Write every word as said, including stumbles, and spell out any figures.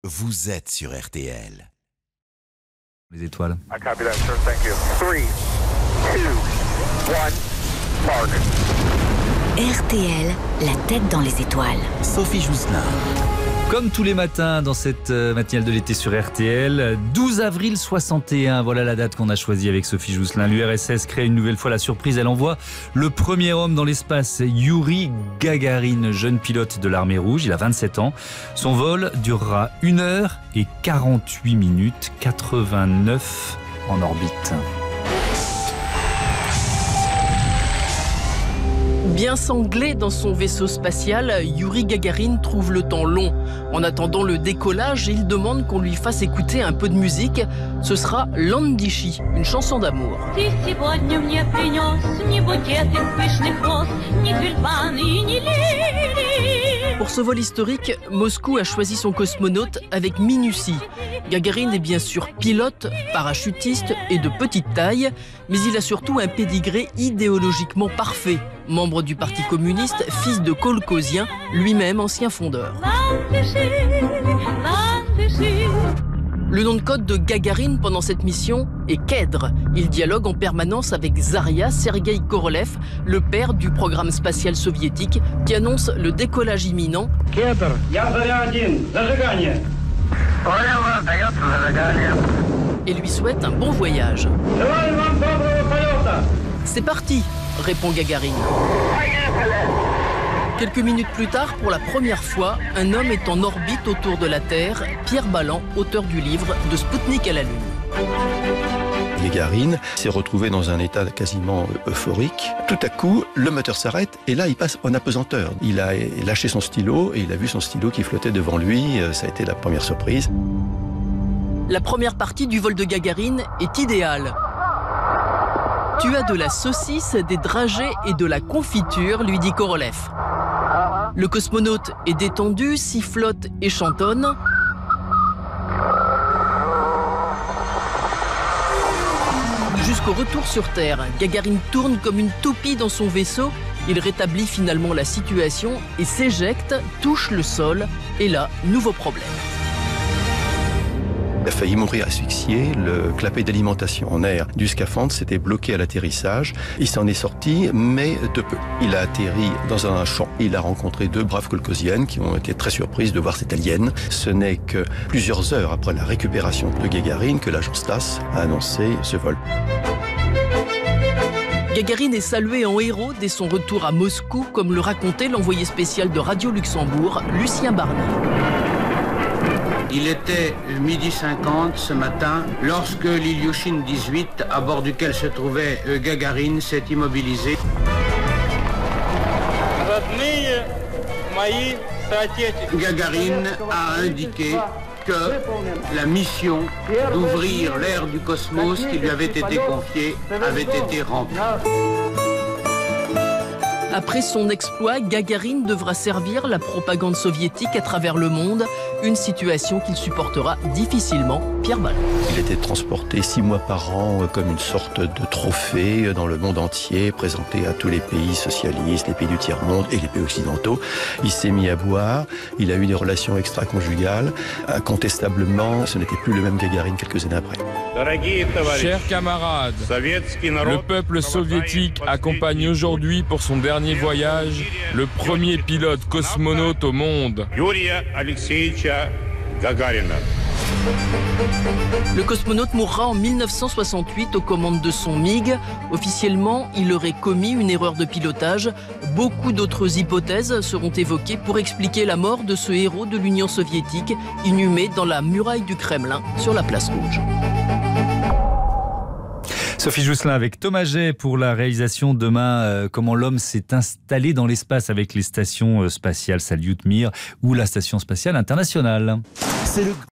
vous êtes sur R T L. Les étoiles. I copy that, sir. Thank you. three, two, one, mark. R T L, la tête dans les étoiles. Sophie Jousselin. Comme tous les matins dans cette matinale de l'été sur R T L, douze avril soixante et un, voilà la date qu'on a choisie avec Sophie Jousselin. L'U R S S crée une nouvelle fois la surprise, elle envoie le premier homme dans l'espace, Youri Gagarin, jeune pilote de l'armée rouge, il a vingt-sept ans. Son vol durera une heure et quarante-huit minutes, quatre-vingt-neuf en orbite. Bien sanglé dans son vaisseau spatial, Youri Gagarin trouve le temps long. En attendant le décollage, il demande qu'on lui fasse écouter un peu de musique. Ce sera Landishi, une chanson d'amour. Pour ce vol historique, Moscou a choisi son cosmonaute avec minutie. Gagarin est bien sûr pilote, parachutiste et de petite taille, mais il a surtout un pédigré idéologiquement parfait. Membre du Parti communiste, fils de kolkhozien, lui-même ancien fondeur. Le nom de code de Gagarin pendant cette mission est Kedr. Il dialogue en permanence avec Zarya Sergei Korolev, le père du programme spatial soviétique, qui annonce le décollage imminent. Kedr, et lui souhaite un bon voyage. C'est parti, répond Gagarin. Quelques minutes plus tard, pour la première fois, un homme est en orbite autour de la Terre. Pierre Balland, auteur du livre « De Spoutnik à la Lune ». Gagarin s'est retrouvé dans un état quasiment euphorique. Tout à coup, le moteur s'arrête et là, il passe en apesanteur. Il a lâché son stylo et il a vu son stylo qui flottait devant lui. Ça a été la première surprise. La première partie du vol de Gagarin est idéale. Tu as de la saucisse, des dragées et de la confiture, lui dit Korolev. Le cosmonaute est détendu, sifflote et chantonne. Jusqu'au retour sur Terre, Gagarin tourne comme une toupie dans son vaisseau. Il rétablit finalement la situation et s'éjecte, touche le sol. Et là, nouveau problème. Il a failli mourir asphyxié, le clapet d'alimentation en air du scaphandre s'était bloqué à l'atterrissage. Il s'en est sorti, mais de peu. Il a atterri dans un champ. Il a rencontré deux braves kolkhoziennes qui ont été très surprises de voir cet alien. Ce n'est que plusieurs heures après la récupération de Gagarin que l'agence TASS a annoncé ce vol. Gagarin est salué en héros dès son retour à Moscou, comme le racontait l'envoyé spécial de Radio Luxembourg, Lucien Barnier. Il était midi cinquante ce matin lorsque l'Ilyushin dix-huit, à bord duquel se trouvait Gagarin, s'est immobilisé. Gagarin a indiqué que la mission d'ouvrir l'ère du cosmos qui lui avait été confiée avait été remplie. Après son exploit, Gagarin devra servir la propagande soviétique à travers le monde, une situation qu'il supportera difficilement. Pierre Balland. Il était transporté six mois par an comme une sorte de trophée dans le monde entier, présenté à tous les pays socialistes, les pays du tiers-monde et les pays occidentaux. Il s'est mis à boire, il a eu des relations extra-conjugales. Incontestablement, ce n'était plus le même Gagarin quelques années après. Chers camarades, le peuple soviétique accompagne aujourd'hui pour son dernier voyage le premier pilote cosmonaute au monde. Le cosmonaute mourra en mille neuf cent soixante-huit aux commandes de son MiG. Officiellement, il aurait commis une erreur de pilotage. Beaucoup d'autres hypothèses seront évoquées pour expliquer la mort de ce héros de l'Union soviétique, inhumé dans la muraille du Kremlin sur la place Rouge. Sophie Jousselin avec Thomas Jay pour la réalisation demain, euh, comment l'homme s'est installé dans l'espace avec les stations spatiales Salyut Mir ou la station spatiale internationale. C'est le